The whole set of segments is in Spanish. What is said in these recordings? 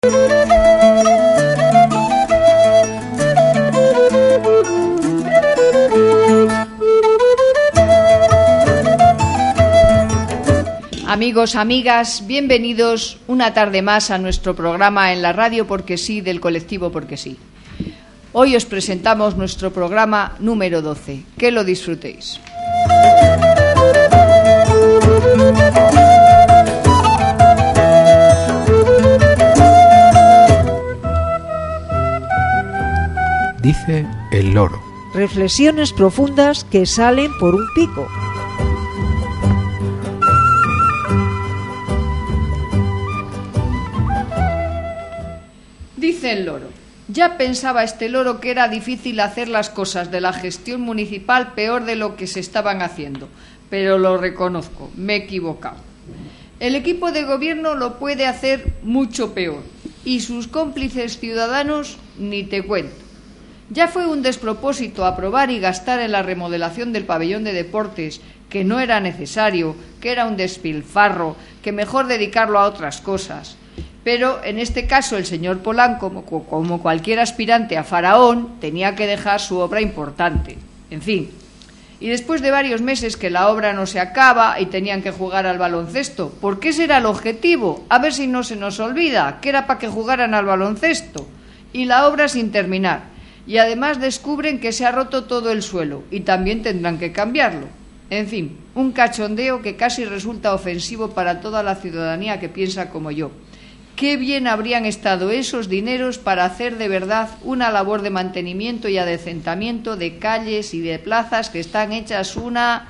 Amigos, amigas, bienvenidos una tarde más a nuestro programa en la radio Porque Sí del colectivo Porque Sí. Hoy os presentamos nuestro programa número 12. Que lo disfrutéis. Dice el loro. Reflexiones profundas que salen por un pico. Dice el loro. Ya pensaba este loro que era difícil hacer las cosas de la gestión municipal peor de lo que se estaban haciendo, pero lo reconozco, me he equivocado. El equipo de gobierno lo puede hacer mucho peor, y sus cómplices ciudadanos ni te cuento. Ya fue un despropósito aprobar y gastar en la remodelación del pabellón de deportes, que no era necesario, que era un despilfarro, que mejor dedicarlo a otras cosas. Pero en este caso el señor Polanco, como cualquier aspirante a faraón, tenía que dejar su obra importante. En fin, y después de varios meses que la obra no se acaba y tenían que jugar al baloncesto, ¿por qué será el objetivo? A ver si no se nos olvida, que era para que jugaran al baloncesto. Y la obra sin terminar. Y además descubren que se ha roto todo el suelo y también tendrán que cambiarlo. En fin, un cachondeo que casi resulta ofensivo para toda la ciudadanía que piensa como yo. Qué bien habrían estado esos dineros para hacer de verdad una labor de mantenimiento y adecentamiento de calles y de plazas que están hechas una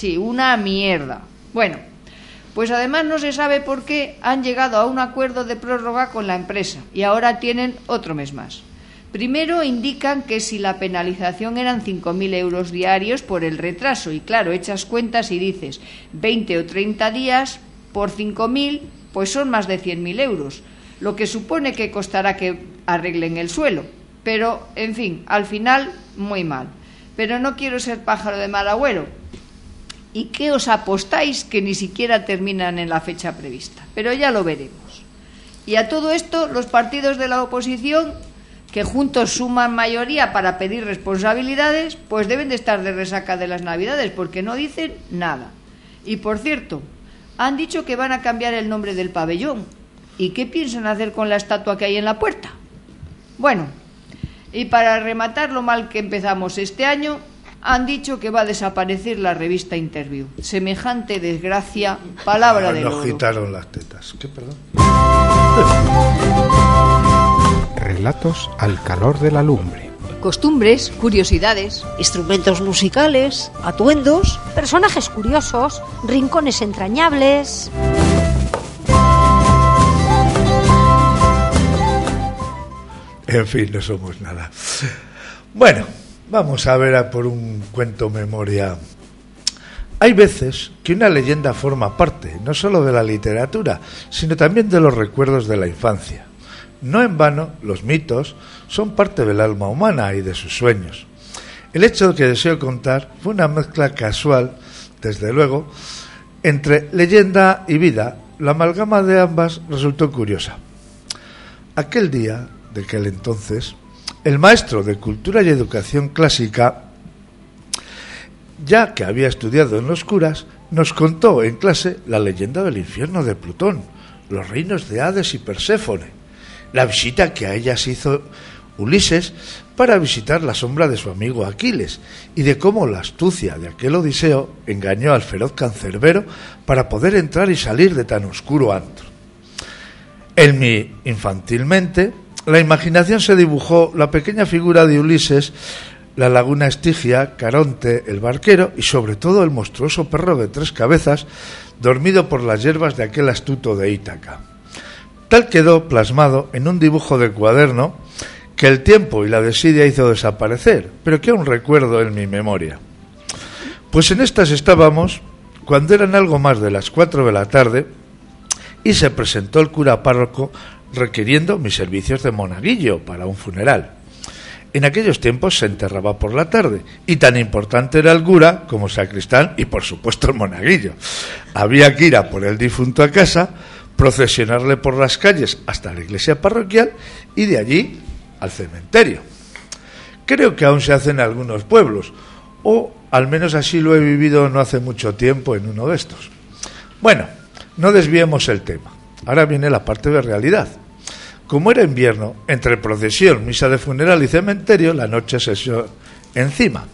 mierda. Bueno, pues además no se sabe por qué han llegado a un acuerdo de prórroga con la empresa y ahora tienen otro mes más. Primero indican que si la penalización eran 5.000 euros diarios por el retraso y claro, echas cuentas y dices 20 o 30 días por 5.000, pues son más de 100.000 euros, lo que supone que costará que arreglen el suelo. Pero, en fin, al final, muy mal. Pero no quiero ser pájaro de mal agüero. ¿Y qué os apostáis que ni siquiera terminan en la fecha prevista? Pero ya lo veremos. Y a todo esto, los partidos de la oposición, que juntos suman mayoría para pedir responsabilidades, pues deben de estar de resaca de las Navidades, porque no dicen nada. Y, por cierto, han dicho que van a cambiar el nombre del pabellón. ¿Y qué piensan hacer con la estatua que hay en la puerta? Bueno, y para rematar lo mal que empezamos este año, han dicho que va a desaparecer la revista Interview. Semejante desgracia, palabra de loro. Nos quitaron las tetas. ¿Qué, perdón? Relatos al calor de la lumbre. Costumbres, curiosidades, Instrumentos musicales, atuendos, personajes curiosos, rincones entrañables. En fin, no somos nada. Bueno, vamos a ver a por un cuento memoria. Hay veces que una leyenda forma parte, no solo de la literatura, sino también de los recuerdos de la infancia. No en vano, los mitos son parte del alma humana y de sus sueños. El hecho que deseo contar fue una mezcla casual, desde luego, entre leyenda y vida. La amalgama de ambas resultó curiosa. Aquel día, de aquel entonces, el maestro de Cultura y Educación Clásica, ya que había estudiado en los curas, nos contó en clase la leyenda del infierno de Plutón, los reinos de Hades y Perséfone, la visita que a ellas hizo Ulises para visitar la sombra de su amigo Aquiles y de cómo la astucia de aquel Odiseo engañó al feroz cancerbero para poder entrar y salir de tan oscuro antro. En mí, infantilmente, la imaginación se dibujó la pequeña figura de Ulises, la laguna Estigia, Caronte, el barquero y sobre todo el monstruoso perro de 3 cabezas dormido por las hierbas de aquel astuto de Ítaca. Tal quedó plasmado en un dibujo de cuaderno que el tiempo y la desidia hizo desaparecer, pero que aún recuerdo en mi memoria. Pues en estas estábamos cuando eran algo más de las 4 de la tarde y se presentó el cura párroco requiriendo mis servicios de monaguillo para un funeral. En aquellos tiempos se enterraba por la tarde y tan importante era el cura como sacristán y por supuesto el monaguillo. Había que ir a por el difunto a casa procesionarle por las calles hasta la iglesia parroquial y de allí al cementerio. Creo que aún se hace en algunos pueblos, o al menos así lo he vivido no hace mucho tiempo en uno de estos. Bueno, no desviemos el tema. Ahora viene la parte de realidad. Como era invierno, entre procesión, misa de funeral y cementerio, la noche se echó encima.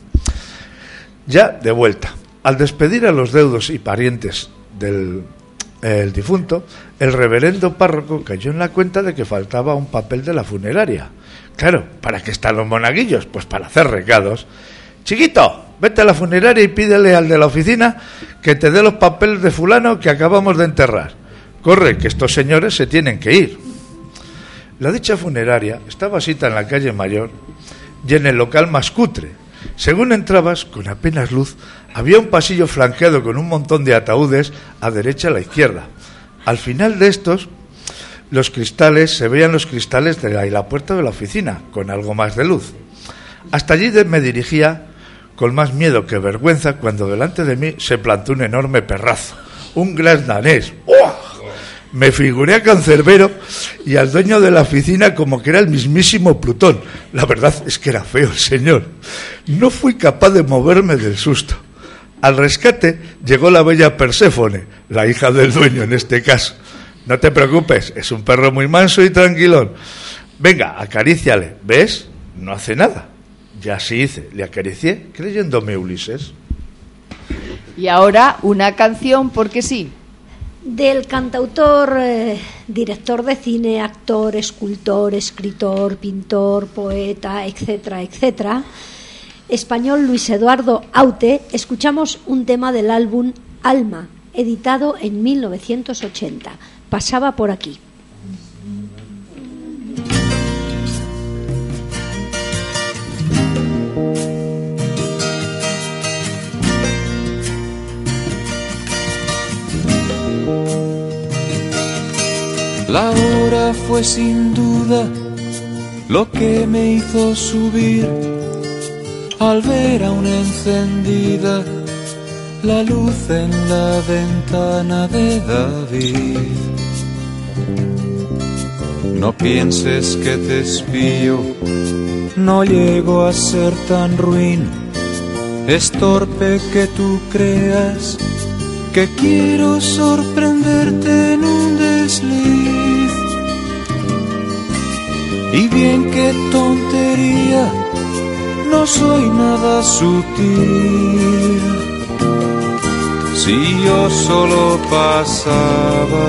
Ya de vuelta, al despedir a los deudos y parientes del difunto, el reverendo párroco cayó en la cuenta de que faltaba un papel de la funeraria. Claro, ¿para qué están los monaguillos? Pues para hacer recados. Chiquito, vete a la funeraria y pídele al de la oficina que te dé los papeles de fulano que acabamos de enterrar. Corre, que estos señores se tienen que ir. La dicha funeraria estaba sita en la calle Mayor y en el local más cutre. Según entrabas, con apenas luz, había un pasillo flanqueado con un montón de ataúdes a derecha y a la izquierda. Al final de estos, se veían los cristales de la puerta de la oficina, con algo más de luz. Hasta allí me dirigía con más miedo que vergüenza cuando delante de mí se plantó un enorme perrazo, un gran danés. ¡Oh! Me figuré a Cancerbero y al dueño de la oficina como que era el mismísimo Plutón. La verdad es que era feo el señor. No fui capaz de moverme del susto. Al rescate llegó la bella Perséfone, la hija del dueño en este caso. No te preocupes, es un perro muy manso y tranquilón. Venga, acaríciale. ¿Ves? No hace nada. Ya sí hice, le acaricié creyéndome Ulises. Y ahora una canción porque sí. Del cantautor, director de cine, actor, escultor, escritor, pintor, poeta, etcétera, etcétera, español Luis Eduardo Aute, escuchamos un tema del álbum Alma, editado en 1980. Pasaba por aquí. La hora fue sin duda lo que me hizo subir al ver aún encendida la luz en la ventana de David. No pienses que te espío, no llego a ser tan ruin. Es torpe que tú creas que quiero sorprenderte en un desliz. Y bien, qué tontería, no soy nada sutil. Si yo solo pasaba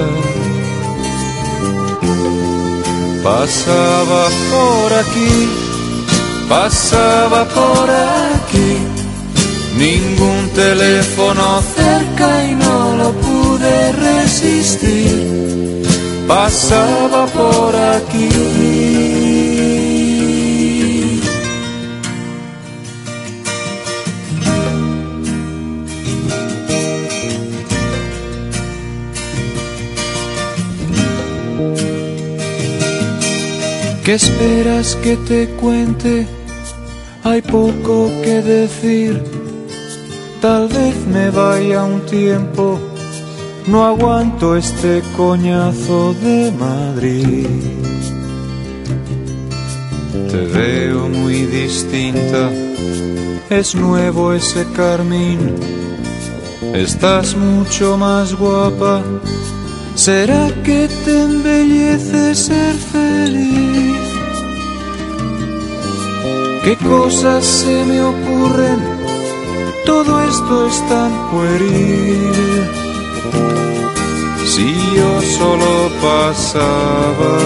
por aquí, pasaba por aquí. Ningún teléfono cerca y no lo pude resistir. Pasaba por aquí. ¿Qué esperas que te cuente? Hay poco que decir. Tal vez me vaya un tiempo, no aguanto este coñazo de Madrid. Te veo muy distinta, es nuevo ese carmín. Estás mucho más guapa, ¿será que te embellece ser feliz? ¿Qué cosas se me ocurren? Todo esto es tan pueril. Si yo solo pasaba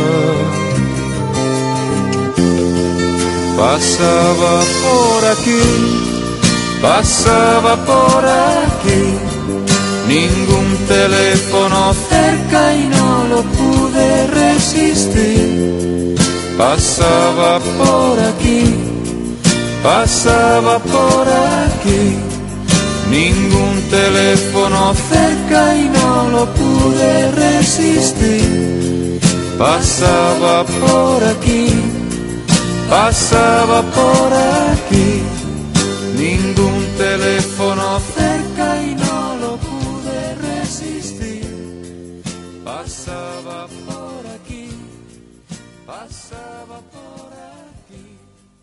por aquí, pasaba por aquí. Ningún teléfono cerca y no lo pude resistir. Pasaba por aquí, pasaba por aquí. Ningún teléfono cerca y no lo pude resistir. Pasaba por aquí, pasaba por aquí. Ningún teléfono cerca y no lo pude resistir. pasaba por aquí.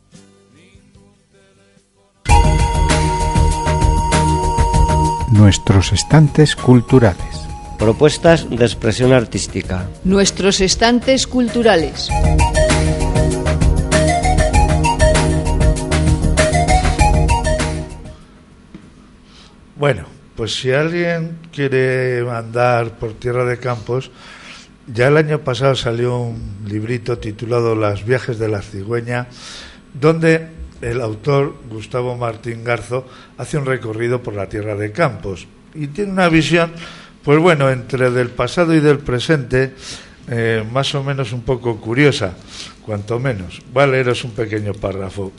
Nuestros estantes culturales. Propuestas de expresión artística. Nuestros estantes culturales. Bueno, pues si alguien quiere andar por tierra de campos, ya el año pasado salió un librito titulado Las viajes de la cigüeña, donde el autor, Gustavo Martín Garzo, hace un recorrido por la tierra de campos y tiene una visión, pues bueno, entre del pasado y del presente, más o menos un poco curiosa, cuanto menos. Voy a leeros un pequeño párrafo.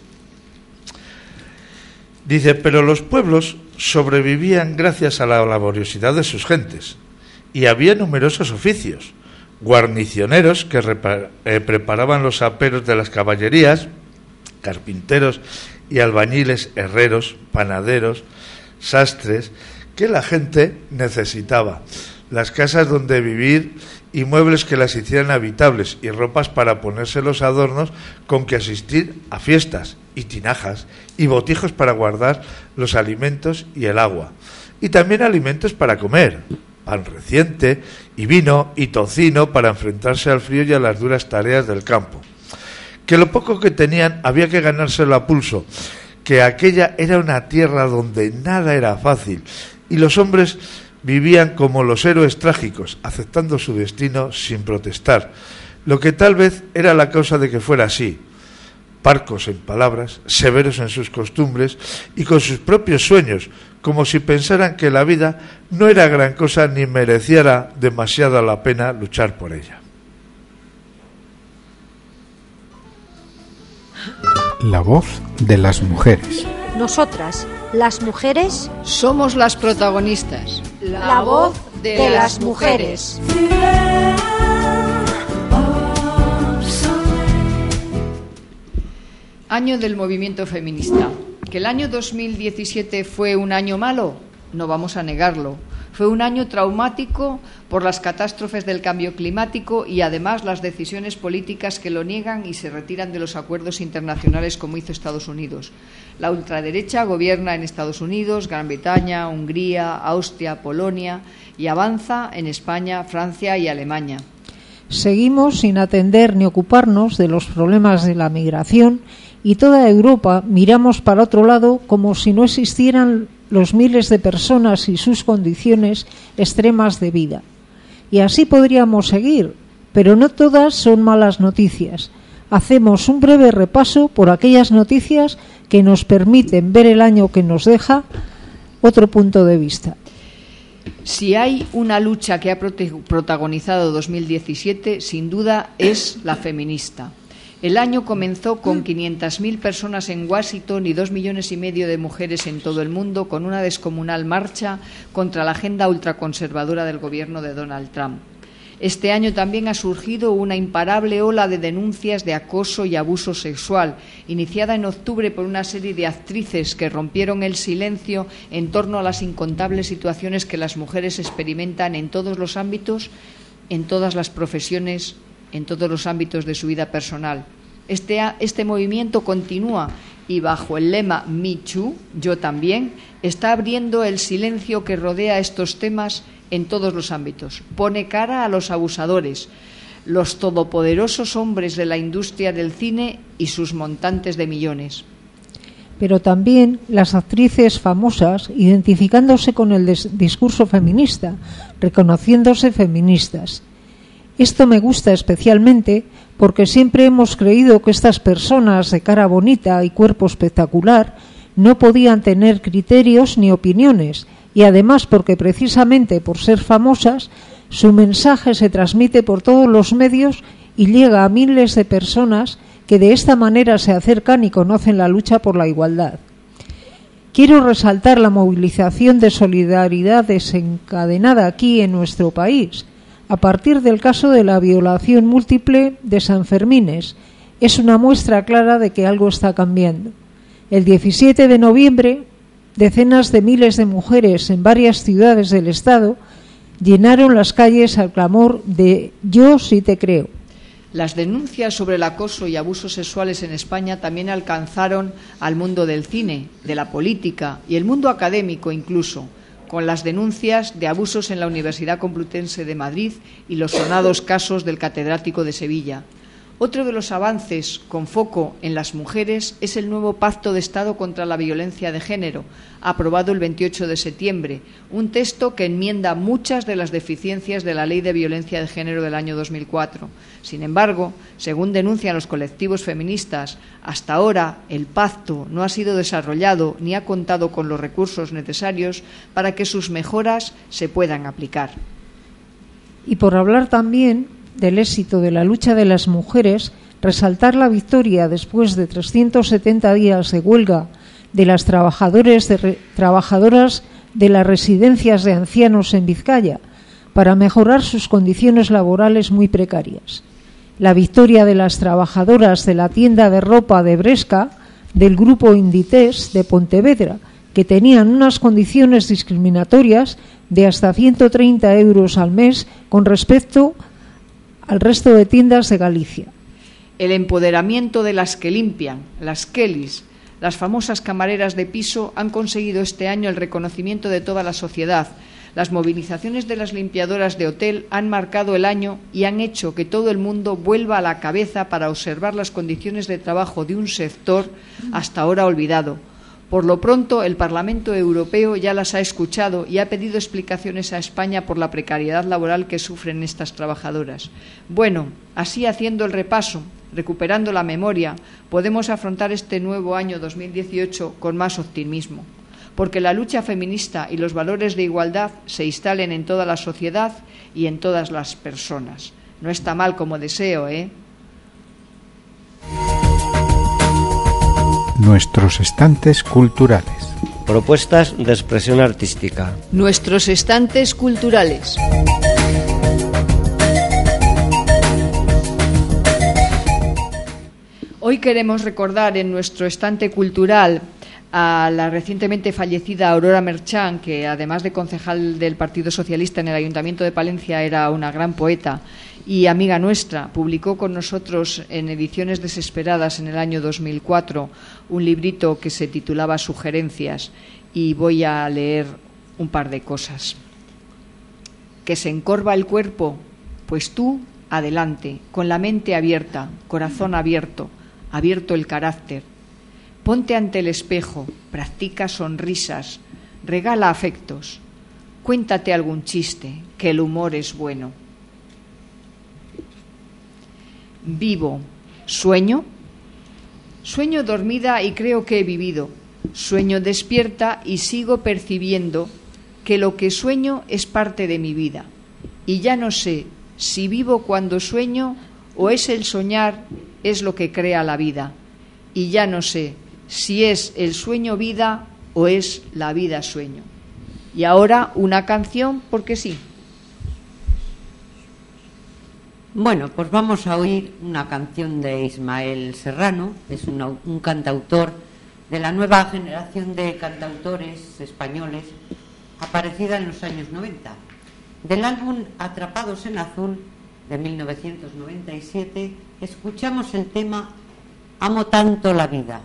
Dice: pero los pueblos sobrevivían gracias a la laboriosidad de sus gentes, y había numerosos oficios: guarnicioneros que preparaban los aperos de las caballerías, carpinteros y albañiles, herreros, panaderos, sastres, que la gente necesitaba, las casas donde vivir y muebles que las hicieran habitables, y ropas para ponerse los adornos con que asistir a fiestas, y tinajas y botijos para guardar los alimentos y el agua, y también alimentos para comer, pan reciente y vino y tocino para enfrentarse al frío y a las duras tareas del campo. Que lo poco que tenían había que ganárselo a pulso, que aquella era una tierra donde nada era fácil, y los hombres vivían como los héroes trágicos, aceptando su destino sin protestar, lo que tal vez era la causa de que fuera así: parcos en palabras, severos en sus costumbres y con sus propios sueños, como si pensaran que la vida no era gran cosa ni mereciera demasiada la pena luchar por ella. La voz de las mujeres. Nosotras, las mujeres, Somos las protagonistas. la voz de las mujeres. Año del movimiento feminista. ¿Que el año 2017 fue un año malo? No vamos a negarlo. Fue un año traumático por las catástrofes del cambio climático y además las decisiones políticas que lo niegan y se retiran de los acuerdos internacionales como hizo Estados Unidos. La ultraderecha gobierna en Estados Unidos, Gran Bretaña, Hungría, Austria, Polonia y avanza en España, Francia y Alemania. Seguimos sin atender ni ocuparnos de los problemas de la migración y toda Europa miramos para otro lado como si no existieran los miles de personas y sus condiciones extremas de vida. Y así podríamos seguir, pero no todas son malas noticias. Hacemos un breve repaso por aquellas noticias que nos permiten ver el año que nos deja otro punto de vista. Si hay una lucha que ha protagonizado 2017, sin duda es la feminista. El año comenzó con 500.000 personas en Washington y 2,5 millones de mujeres en todo el mundo con una descomunal marcha contra la agenda ultraconservadora del gobierno de Donald Trump. Este año también ha surgido una imparable ola de denuncias de acoso y abuso sexual, iniciada en octubre por una serie de actrices que rompieron el silencio en torno a las incontables situaciones que las mujeres experimentan en todos los ámbitos, en todas las profesiones, en todos los ámbitos de su vida personal. Este movimiento continúa y bajo el lema Me Too, yo también, está abriendo el silencio que rodea estos temas en todos los ámbitos. Pone cara a los abusadores, los todopoderosos hombres de la industria del cine y sus montantes de millones. Pero también las actrices famosas identificándose con el discurso feminista, reconociéndose feministas. Esto me gusta especialmente porque siempre hemos creído que estas personas de cara bonita y cuerpo espectacular no podían tener criterios ni opiniones, y además porque precisamente por ser famosas su mensaje se transmite por todos los medios y llega a miles de personas que de esta manera se acercan y conocen la lucha por la igualdad. Quiero resaltar la movilización de solidaridad desencadenada aquí en nuestro país, a partir del caso de la violación múltiple de Sanfermines. Es una muestra clara de que algo está cambiando. El 17 de noviembre, decenas de miles de mujeres en varias ciudades del Estado llenaron las calles al clamor de «Yo sí te creo». Las denuncias sobre el acoso y abusos sexuales en España también alcanzaron al mundo del cine, de la política y el mundo académico incluso, con las denuncias de abusos en la Universidad Complutense de Madrid y los sonados casos del catedrático de Sevilla. Otro de los avances con foco en las mujeres es el nuevo Pacto de Estado contra la Violencia de Género, aprobado el 28 de septiembre, un texto que enmienda muchas de las deficiencias de la Ley de Violencia de Género del año 2004. Sin embargo, según denuncian los colectivos feministas, hasta ahora el pacto no ha sido desarrollado ni ha contado con los recursos necesarios para que sus mejoras se puedan aplicar. Y por hablar también del éxito de la lucha de las mujeres, resaltar la victoria después de 370 días de huelga de las trabajadoras de las residencias de ancianos en Vizcaya para mejorar sus condiciones laborales muy precarias. La victoria de las trabajadoras de la tienda de ropa de Bresca del grupo Inditex de Pontevedra, que tenían unas condiciones discriminatorias de hasta 130 euros al mes con respecto al resto de tiendas de Galicia. El empoderamiento de las que limpian, las Kellys, las famosas camareras de piso, han conseguido este año el reconocimiento de toda la sociedad. Las movilizaciones de las limpiadoras de hotel han marcado el año y han hecho que todo el mundo vuelva a la cabeza para observar las condiciones de trabajo de un sector hasta ahora olvidado. Por lo pronto, el Parlamento Europeo ya las ha escuchado y ha pedido explicaciones a España por la precariedad laboral que sufren estas trabajadoras. Bueno, así haciendo el repaso, recuperando la memoria, podemos afrontar este nuevo año 2018 con más optimismo, porque la lucha feminista y los valores de igualdad se instalen en toda la sociedad y en todas las personas. No está mal como deseo, ¿eh? Nuestros estantes culturales. Propuestas de expresión artística. Nuestros estantes culturales. Hoy queremos recordar en nuestro estante cultural a la recientemente fallecida Aurora Merchán, que además de concejal del Partido Socialista en el Ayuntamiento de Palencia era una gran poeta y amiga nuestra. Publicó con nosotros en Ediciones Desesperadas en el año 2004 un librito que se titulaba Sugerencias, y voy a leer un par de cosas. ¿Que se encorva el cuerpo? Pues tú, adelante, con la mente abierta, corazón abierto, abierto el carácter. Ponte ante el espejo, practica sonrisas, regala afectos, cuéntate algún chiste, que el humor es bueno. Vivo. ¿Sueño? Sueño dormida y creo que he vivido. Sueño despierta y sigo percibiendo que lo que sueño es parte de mi vida. Y ya no sé si vivo cuando sueño o es el soñar es lo que crea la vida. Y ya no sé si es el sueño vida o es la vida sueño. Y ahora una canción porque sí. Bueno, pues vamos a oír una canción de Ismael Serrano, es un cantautor de la nueva generación de cantautores españoles aparecida en los años 90. Del álbum Atrapados en Azul de 1997 escuchamos el tema Amo tanto la vida.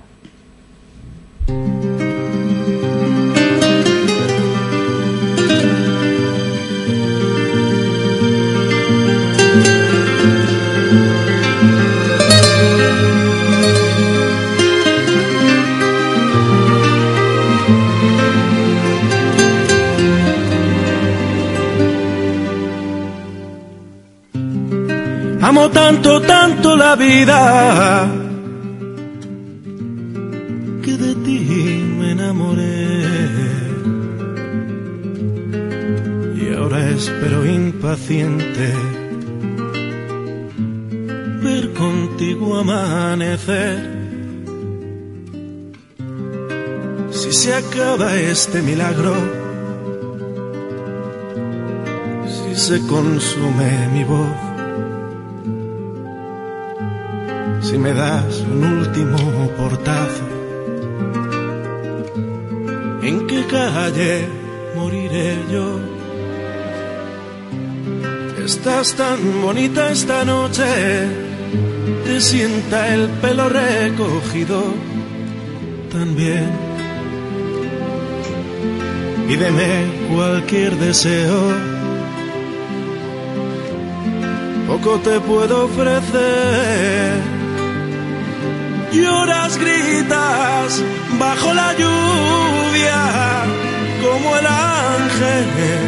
Amo tanto, tanto la vida, que de ti me enamoré. Y ahora espero impaciente ver contigo amanecer. Si se acaba este milagro, si se consume mi voz, si me das un último portazo, ¿en qué calle moriré yo? Estás tan bonita esta noche te sienta el pelo recogido también. Pídeme cualquier deseo, poco te puedo ofrecer. Lloras, gritas bajo la lluvia como el ángel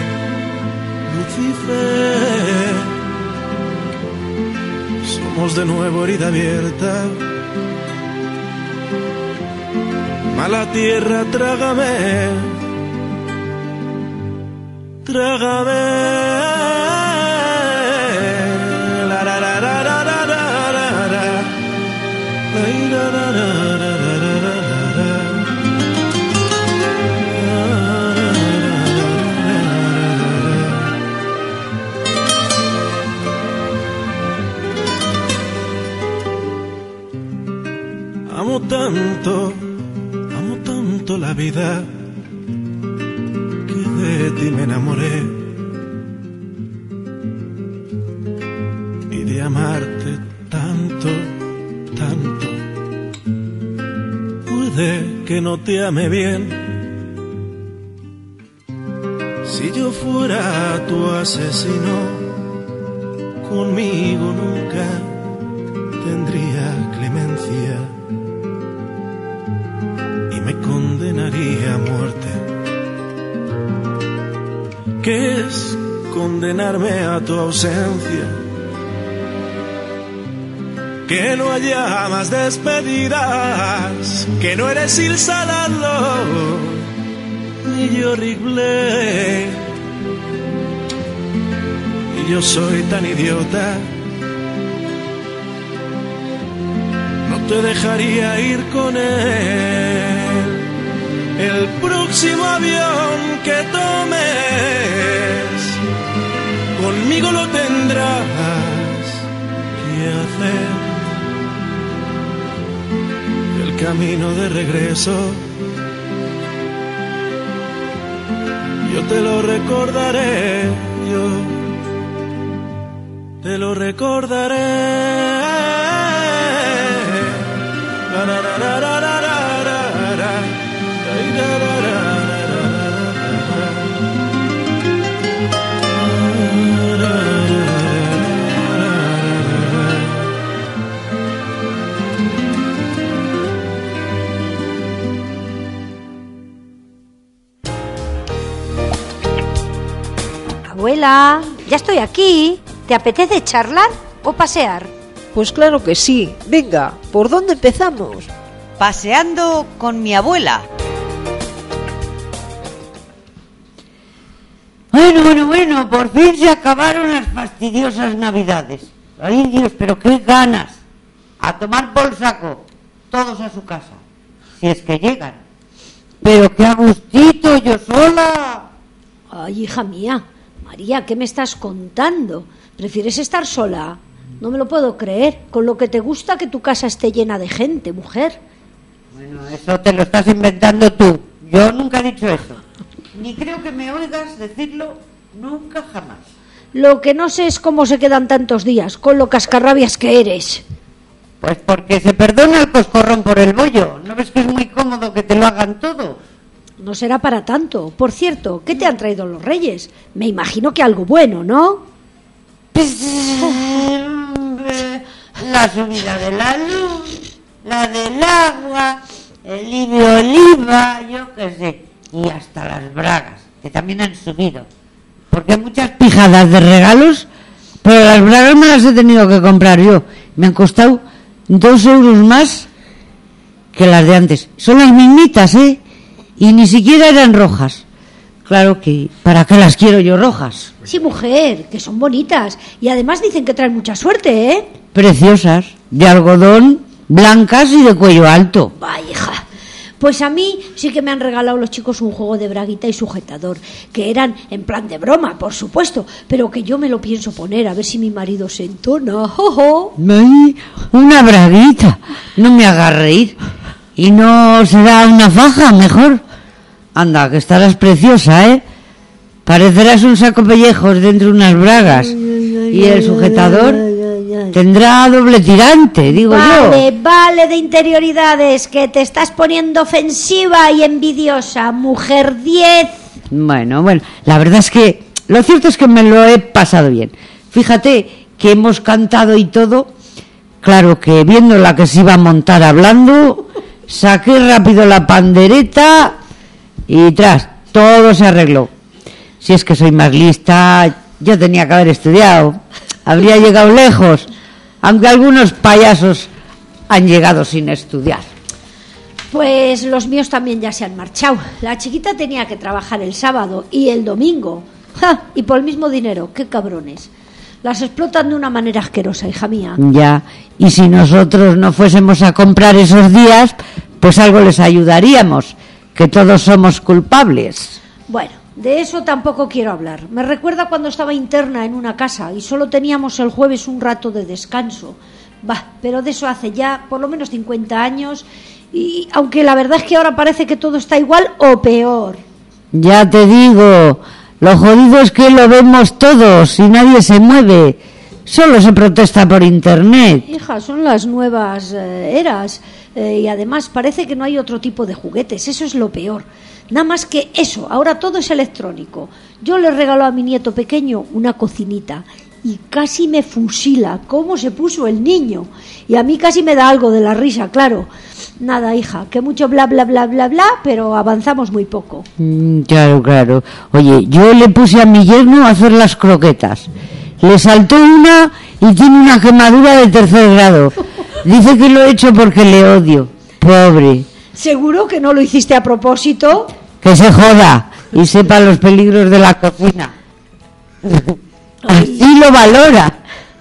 Lucifer. Somos de nuevo herida abierta. Mala tierra, trágame, trágame. La, la, la, la, la, la, la, la, la. Ay, la, la, la, la, la, la. Amo tanto la vida, que de ti me enamoré, y de amarte tanto, tanto. Puede que no te ame bien, si yo fuera tu asesino, conmigo nunca tendría clemencia y me condenaría a muerte. ¿Qué es condenarme a tu ausencia? Que no haya más despedidas, que no eres Il Salardo ni yo Rick Blaine, y yo soy tan idiota, no te dejaría ir con él. El próximo avión que tomes, conmigo lo tendrás que hacer. El camino de regreso, yo te lo recordaré, yo te lo recordaré. La, la, la, la, la, la, la, la. Abuela, ya estoy aquí. ¿Te apetece charlar o pasear? Pues claro que sí. Venga, ¿por dónde empezamos? Paseando con mi abuela. Bueno, por fin se acabaron las fastidiosas navidades. Ay, Dios, pero qué ganas. A tomar por saco, todos a su casa, si es que llegan. Pero qué a gustito, yo sola. Ay, hija mía, María, ¿qué me estás contando? ¿Prefieres estar sola? No me lo puedo creer. Con lo que te gusta que tu casa esté llena de gente, mujer. Bueno, eso te lo estás inventando tú. Yo nunca he dicho eso. Ni creo que me oigas decirlo nunca jamás. Lo que no sé es cómo se quedan tantos días, con lo cascarrabias que eres. Pues porque se perdona el coscorrón por el bollo. ¿No ves que es muy cómodo que te lo hagan todo? No será para tanto. Por cierto, ¿qué te han traído los reyes? Me imagino que algo bueno, ¿no? La subida de la luz, la del agua, el libro oliva, yo qué sé. Y hasta las bragas, que también han subido. Porque hay muchas pijadas de regalos, pero las bragas me las he tenido que comprar yo. Me han costado 2 euros más que las de antes. Son las mismitas, ¿eh? Y ni siquiera eran rojas. Claro que, ¿para qué las quiero yo rojas? Sí, mujer, que son bonitas. Y además dicen que traen mucha suerte, ¿eh? Preciosas, de algodón, blancas y de cuello alto. Vaya, hija. Pues a mí sí que me han regalado los chicos un juego de braguita y sujetador, que eran en plan de broma, por supuesto, pero que yo me lo pienso poner, a ver si mi marido se entona. ¡Jojo! ¡Ay, una braguita! No me hagas reír. ¿Y no será una faja, mejor? Anda, que estarás preciosa, ¿eh? Parecerás un saco pellejos dentro de unas bragas. Y el sujetador, Tendrá doble tirante, digo yo. Vale, de interioridades, que te estás poniendo ofensiva y envidiosa. Mujer 10. Bueno, la verdad es que lo cierto es que me lo he pasado bien. Fíjate que hemos cantado y todo. Claro que viendo la que se iba a montar hablando, saqué rápido la pandereta y todo se arregló. Si es que soy más lista, yo tenía que haber estudiado. Habría llegado lejos, aunque algunos payasos han llegado sin estudiar. Pues los míos también ya se han marchado. La chiquita tenía que trabajar el sábado y el domingo. ¡Ja! Y por el mismo dinero, qué cabrones. Las explotan de una manera asquerosa, hija mía. Ya, y si nosotros no fuésemos a comprar esos días, pues algo les ayudaríamos, que todos somos culpables. Bueno, de eso tampoco quiero hablar. Me recuerda cuando estaba interna en una casa y solo teníamos el jueves un rato de descanso. Pero de eso hace ya por lo menos 50 años, y aunque la verdad es que ahora parece que todo está igual o peor. Ya te digo, lo jodido es que lo vemos todos y nadie se mueve. Solo se protesta por internet. Hija, son las nuevas eras. Y además parece que no hay otro tipo de juguetes. Eso es lo peor. Nada más que eso, ahora todo es electrónico. Yo le regaló a mi nieto pequeño una cocinita y casi me fusila cómo se puso el niño. Y a mí casi me da algo de la risa, claro. Nada, hija, que mucho bla, bla, bla, bla, bla, pero avanzamos muy poco. Claro. Oye, yo le puse a mi yerno a hacer las croquetas. Le saltó una y tiene una quemadura de 3er grado. Dice que lo he hecho porque le odio. Pobre. ¿Seguro que no lo hiciste a propósito? Que se joda y sepa los peligros de la cocina. Así lo valora.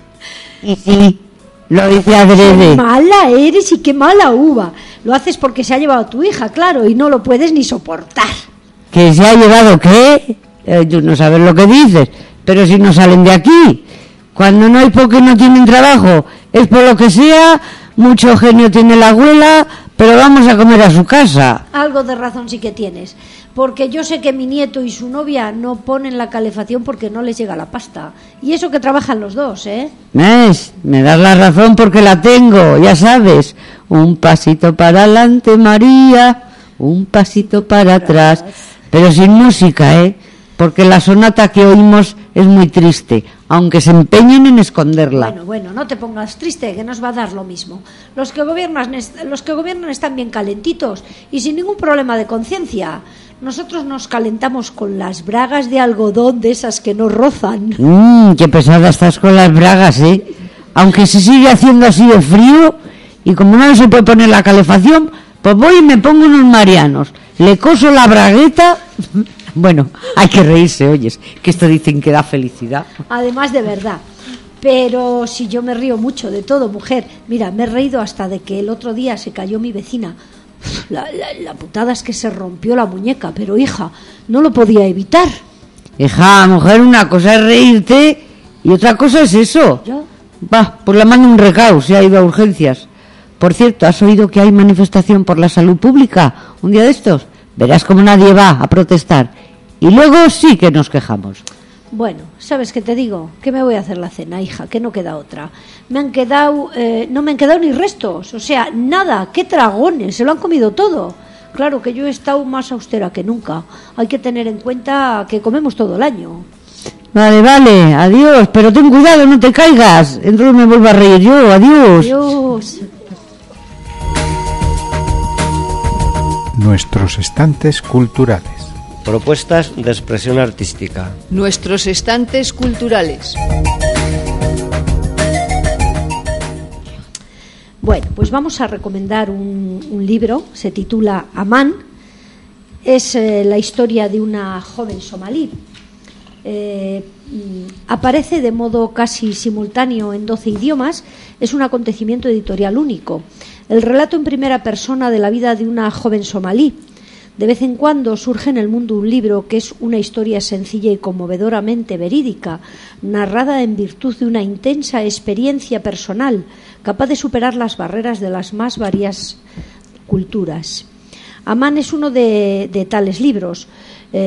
Y sí, lo hice adrede. Qué mala eres y qué mala uva. Lo haces porque se ha llevado a tu hija, claro, y no lo puedes ni soportar. ¿Que se ha llevado qué? Tú no sabes lo que dices, pero si no salen de aquí. Cuando no hay porque no tienen trabajo, es por lo que sea, mucho genio tiene la abuela, pero vamos a comer a su casa. Algo de razón sí que tienes, porque yo sé que mi nieto y su novia no ponen la calefacción porque no les llega la pasta. Y eso que trabajan los dos, ¿eh? ¿Ves? Me das la razón porque la tengo, ya sabes. Un pasito para adelante, María, un pasito para atrás. Pero sin música, ¿eh? Porque la sonata que oímos es muy triste, aunque se empeñen en esconderla. Bueno, no te pongas triste, que nos va a dar lo mismo. Los que gobiernan están bien calentitos y sin ningún problema de conciencia. Nosotros nos calentamos con las bragas de algodón de esas que no rozan. Qué pesada estás con las bragas, ¿eh? Aunque se sigue haciendo así de frío y como no se puede poner la calefacción, pues voy y me pongo unos marianos, le coso la bragueta. Bueno, hay que reírse, oyes, que esto dicen que da felicidad. Además, de verdad. Pero si yo me río mucho de todo, mujer. Mira, me he reído hasta de que el otro día se cayó mi vecina. La putada es que se rompió la muñeca, pero hija, no lo podía evitar. Hija, mujer, una cosa es reírte y otra cosa es eso. ¿Ya? Pues le mando un recado, se ha ido a urgencias. Por cierto, ¿has oído que hay manifestación por la salud pública un día de estos? Verás como nadie va a protestar. Y luego sí que nos quejamos. Bueno, ¿sabes qué te digo? Que me voy a hacer la cena, hija, que no queda otra. No me han quedado ni restos, o sea, nada, qué dragones, se lo han comido todo. Claro que yo he estado más austera que nunca. Hay que tener en cuenta que comemos todo el año. Vale, adiós, pero ten cuidado, no te caigas. Entonces me vuelvo a reír yo, adiós. Adiós. Nuestros estantes culturales. Propuestas de expresión artística. Nuestros estantes culturales. Bueno, pues vamos a recomendar un libro, se titula Amán. Es la historia de una joven somalí. Aparece de modo casi simultáneo en 12 idiomas. Es un acontecimiento editorial único. El relato en primera persona de la vida de una joven somalí. De vez en cuando surge en el mundo un libro que es una historia sencilla y conmovedoramente verídica, narrada en virtud de una intensa experiencia personal, capaz de superar las barreras de las más varias culturas. Amán es uno de tales libros.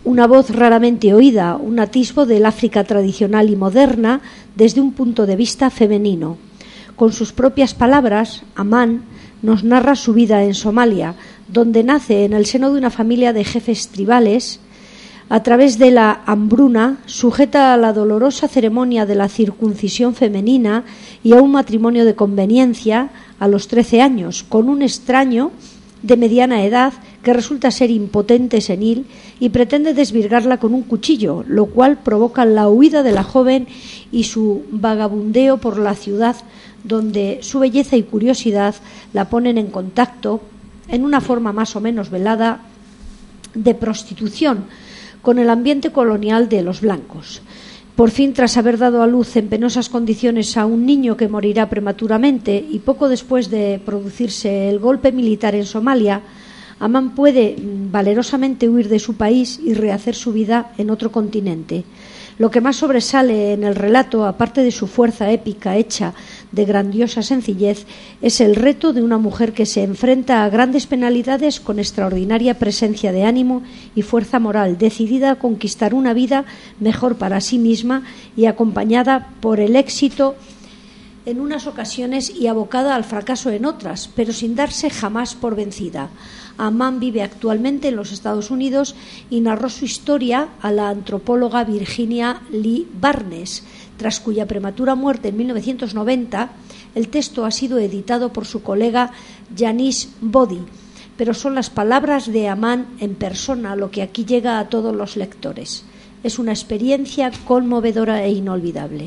una voz raramente oída, un atisbo del África tradicional y moderna desde un punto de vista femenino. Con sus propias palabras, Amán nos narra su vida en Somalia, donde nace en el seno de una familia de jefes tribales. A través de la hambruna, sujeta a la dolorosa ceremonia de la circuncisión femenina y a un matrimonio de conveniencia a los 13 años, con un extraño de mediana edad que resulta ser impotente, senil, y pretende desvirgarla con un cuchillo, lo cual provoca la huida de la joven y su vagabundeo por la ciudad, donde su belleza y curiosidad la ponen en contacto, en una forma más o menos velada, de prostitución con el ambiente colonial de los blancos. Por fin, tras haber dado a luz en penosas condiciones a un niño que morirá prematuramente y poco después de producirse el golpe militar en Somalia, Amán puede valerosamente huir de su país y rehacer su vida en otro continente. Lo que más sobresale en el relato, aparte de su fuerza épica hecha de grandiosa sencillez, es el reto de una mujer que se enfrenta a grandes penalidades con extraordinaria presencia de ánimo y fuerza moral, decidida a conquistar una vida mejor para sí misma y acompañada por el éxito en unas ocasiones y abocada al fracaso en otras, pero sin darse jamás por vencida. Amán vive actualmente en los Estados Unidos y narró su historia a la antropóloga Virginia Lee Barnes, tras cuya prematura muerte en 1990. El texto ha sido editado por su colega Janice Body, pero son las palabras de Amán en persona lo que aquí llega a todos los lectores. Es una experiencia conmovedora e inolvidable.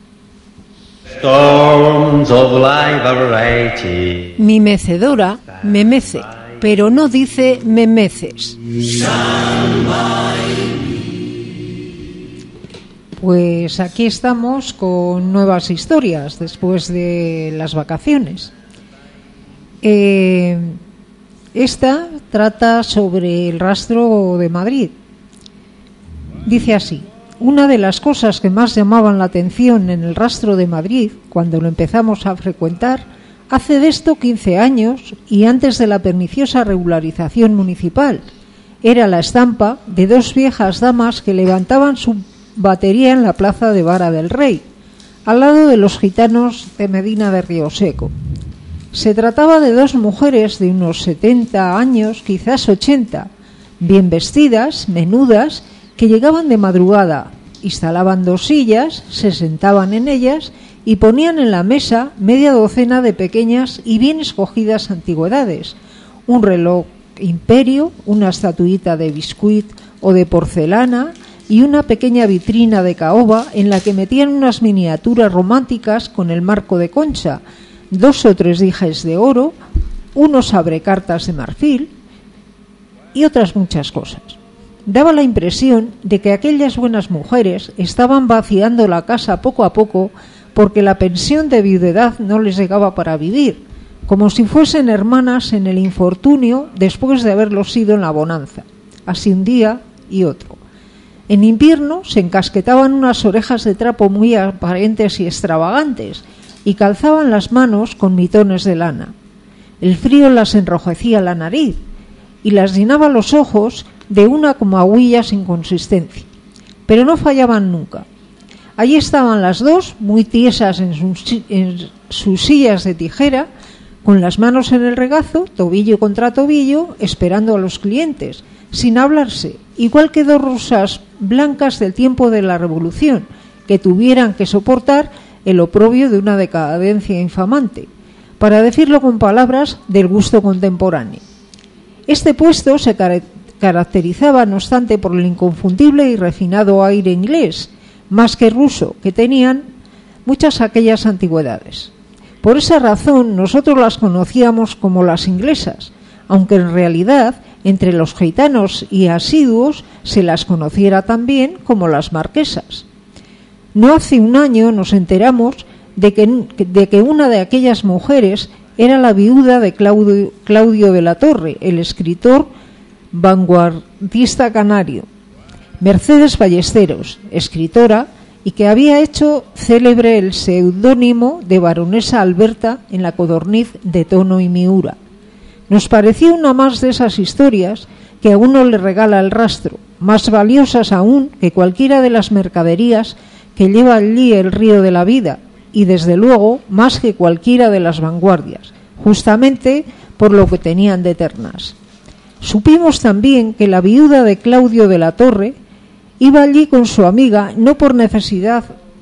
Mi mecedora me mece, pero no dice me meces. Pues aquí estamos con nuevas historias después de las vacaciones. Esta trata sobre el rastro de Madrid. Dice así: una de las cosas que más llamaban la atención en el rastro de Madrid, cuando lo empezamos a frecuentar, hace de esto 15 años y antes de la perniciosa regularización municipal, era la estampa de dos viejas damas que levantaban su batería en la plaza de Vara del Rey, al lado de los gitanos de Medina de Rioseco. Se trataba de dos mujeres de unos 70 años, quizás 80, bien vestidas, menudas, que llegaban de madrugada, instalaban dos sillas, se sentaban en ellas y ponían en la mesa media docena de pequeñas y bien escogidas antigüedades, un reloj imperio, una estatuita de biscuit o de porcelana y una pequeña vitrina de caoba en la que metían unas miniaturas románticas con el marco de concha, 2 o 3 dijes de oro, unos abrecartas de marfil y otras muchas cosas. Daba la impresión de que aquellas buenas mujeres estaban vaciando la casa poco a poco porque la pensión de viudedad no les llegaba para vivir, como si fuesen hermanas en el infortunio después de haberlo sido en la bonanza, así un día y otro. En invierno se encasquetaban unas orejas de trapo muy aparentes y extravagantes y calzaban las manos con mitones de lana. El frío las enrojecía la nariz y las llenaba los ojos de una como agüilla sin consistencia, pero no fallaban nunca. Allí estaban las dos, muy tiesas en sus sillas de tijera, con las manos en el regazo, tobillo contra tobillo, esperando a los clientes, sin hablarse, igual que dos rusas blancas del tiempo de la Revolución, que tuvieran que soportar el oprobio de una decadencia infamante, para decirlo con palabras del gusto contemporáneo. Este puesto se caracterizaba, no obstante, por el inconfundible y refinado aire inglés, más que ruso, que tenían muchas aquellas antigüedades. Por esa razón nosotros las conocíamos como las inglesas, aunque en realidad entre los gitanos y asiduos se las conociera también como las marquesas. No hace un año nos enteramos de que una de aquellas mujeres era la viuda de Claudio de la Torre, el escritor vanguardista canario, Mercedes Ballesteros, escritora, y que había hecho célebre el seudónimo de baronesa Alberta en la codorniz de Tono y Miura. Nos pareció una más de esas historias que a uno le regala el rastro, más valiosas aún que cualquiera de las mercaderías que lleva allí el río de la vida, y desde luego más que cualquiera de las vanguardias, justamente por lo que tenían de eternas. Supimos también que la viuda de Claudio de la Torre iba allí con su amiga no por necesidad,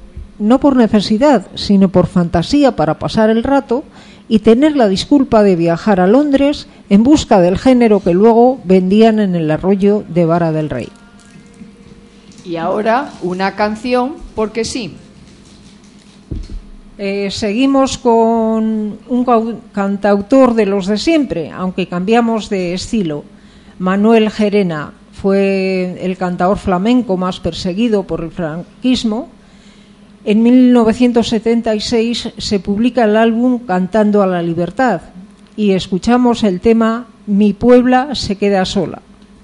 sino por fantasía para pasar el rato y tener la disculpa de viajar a Londres en busca del género que luego vendían en el arroyo de Vara del Rey. Y ahora una canción, porque sí. Seguimos con un cantautor de los de siempre, aunque cambiamos de estilo. Manuel Gerena fue el cantador flamenco más perseguido por el franquismo. En 1976 se publica el álbum Cantando a la Libertad y escuchamos el tema Mi Puebla se queda sola.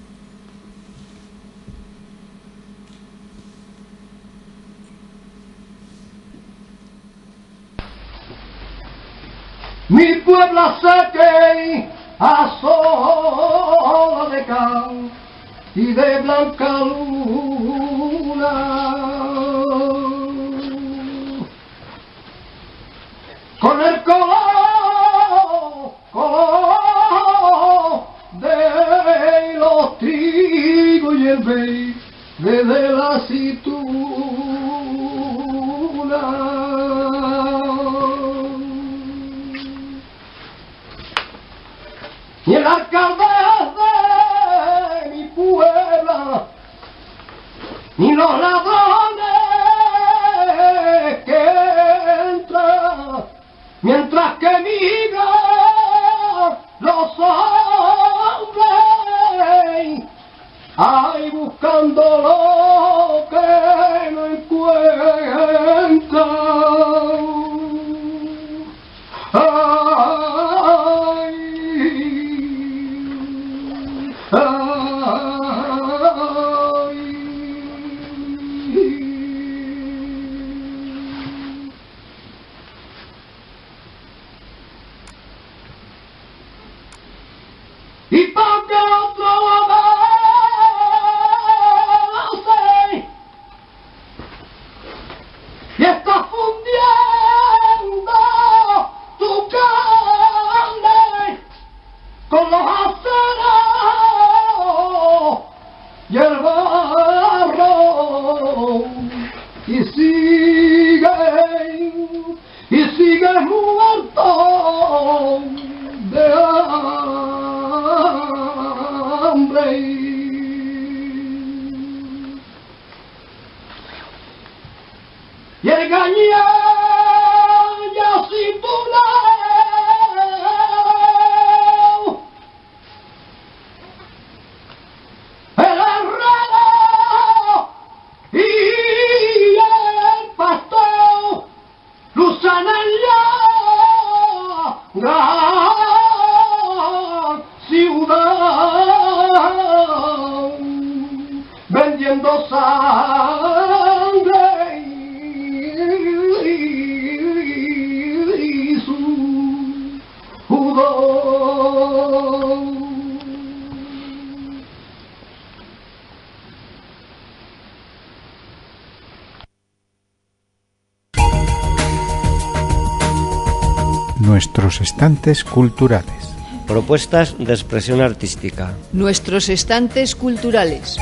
Mi Puebla se queda sola de can y de blanca luna, con el color de los trigos y el verde de la aceituna. Y el alcalde de mi puebla, ni los ladrones que entran, mientras que migran los hombres, ay, buscando lo que no encuentran. Y porque otro avance y está fundiendo tu carne con los aceros y el barro y sigue muerto de hambre. Y el gañán ya sin bulao, el herrero y el pastor cruzan la gran ciudad vendiendo sangre y su judor. Nuestros estantes culturales. Propuestas de expresión artística. Nuestros estantes culturales.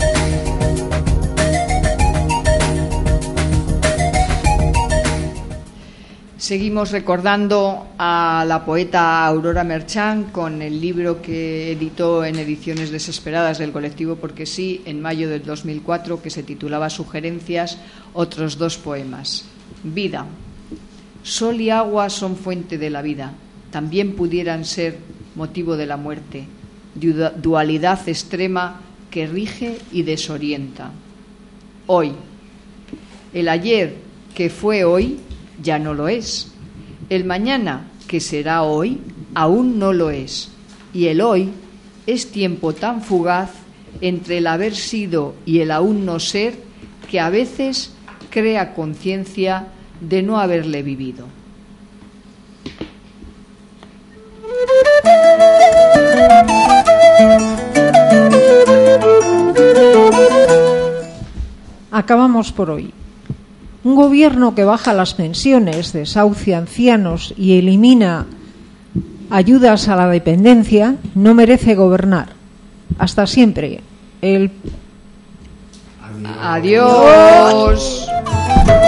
Seguimos recordando a la poeta Aurora Merchán con el libro que editó en Ediciones Desesperadas del colectivo Porque sí en mayo del 2004, que se titulaba Sugerencias, otros dos poemas. Vida. Sol y agua son fuente de la vida, también pudieran ser motivo de la muerte, dualidad extrema que rige y desorienta. Hoy. El ayer que fue hoy ya no lo es. El mañana que será hoy aún no lo es. Y el hoy es tiempo tan fugaz entre el haber sido y el aún no ser que a veces crea conciencia de no haberle vivido. acabamos por hoy. Un gobierno que baja las pensiones, desahucia ancianos y elimina ayudas a la dependencia no merece gobernar. Hasta siempre. Adiós.